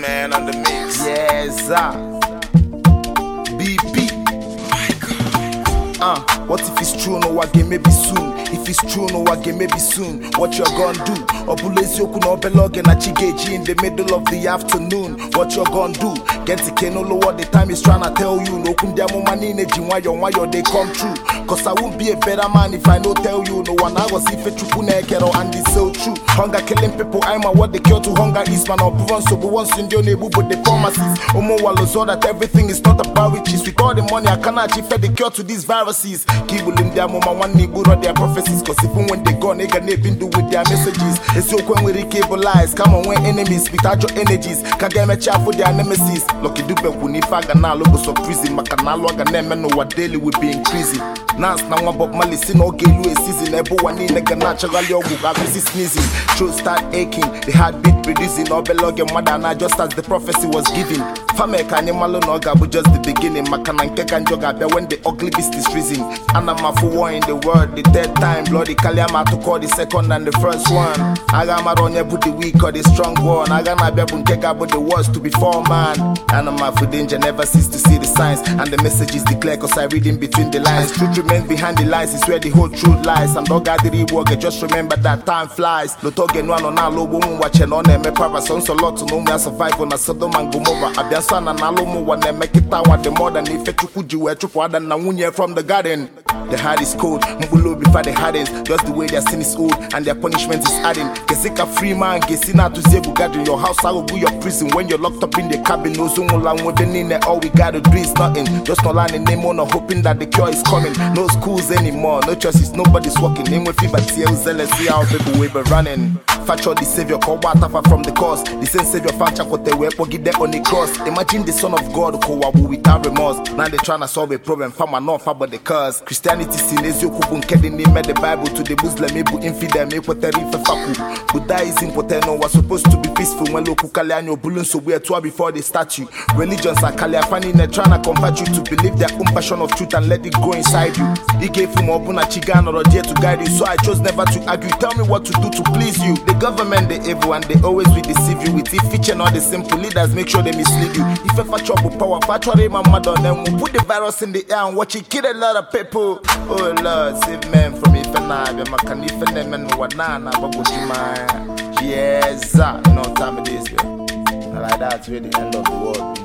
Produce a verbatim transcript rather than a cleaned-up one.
Man on the mix. Yes, sir. B P. Uh, what if it's true, no again, maybe soon. If it's true, no again, maybe soon. What you're gonna do? Obulezi oku no belog and a chigeji in the middle of the afternoon. What you're gonna do? Get to Kenolo what the time is trying to tell you. No kundiamo mani neji why your they come true. Cause I won't be a better man if I no tell you. No one I was if it kero and it's so true. Hunger killing people, I'm a what the cure to hunger is man or so but once in your neighbor but the promises. Omo walozo that everything is not about riches. With all the money I cannot achieve the cure to these viruses. Kibulim their mama one neighbor or their prophecies. Cause even when they gone, they can even do with their messages. It's so when we recable come on when enemies speak out your energies. Can get me chat for their nemesis. Lucky dupe kuni faga na logo so prison. Makanalo aga neme no what daily we be increasing. Nance na one Bob Marley sin okay lu a season. Everyone in nigga naturally or go have busy sneezing. Throat start aching, the heartbeat reducing. All belong your mother now just as the prophecy was given. Fame kanye malo no gabu just the beginning. Makananke kan joga be when the ugly beast is freezing. And I'm a for war in the world the third time. Bloody Kaliama to call the second and the first one. I got my own put the weak or the strong one. I got my baby take about the words to before man. And I'm out for danger, never cease to see the signs. And the message is declared cause I read in between the lines. Truth remains behind the lies, it's where the whole truth lies. And dog got the reward, just remember that time flies. Lotoge no no no woman watching on them, para sons a lot to know me I survive on a Sodom and Gomorrah. Abiasan and Alomo when they make it out the more than if it could you were true than Nawunya from the garden. The heart is cold, Mbulo before the hardens. Just the way their sin is old and their punishment is adding. Kesika free man, Kesina to Zebu gathering. Your house, I will be your prison when you're locked up in the cabin. No zoom along with the name, all we gotta do is nothing. Just no line in name on hoping that the cure is coming. No schools anymore, no choices, nobody's walking. Name with fever, tears, let's see how people will be running. Facture the savior, call water from the cause. The same savior, facture what they were, give them on the cross. Imagine the son of God, who are without remorse. Now they're trying to solve a problem, farmer not far but the curse. Christianity sin ezio kubun kedin they made the Bible to the Muslim, ebu infidel, me what faku. Buddhism poteno was supposed to be peaceful when local Kaliano bulun so we're two before the statue. Religions are Kaliafani, they're trying to convert you to believe their own passion of truth and let it go inside you. He gave him Obuna Chigan or Odia to guide you, so I chose never to argue. Tell me what to do to please you. The government, the evil, and they always will deceive you with it feature all the simple leaders, make sure they mislead you. If ever trouble power, factory my mother, then we'll put the virus in the air and watch it kill a lot of people. Oh Lord, save men from if and I be my can if and them and what nana, but would you mind? Yes, sir. No time it is, man. Like that's really the end of the world.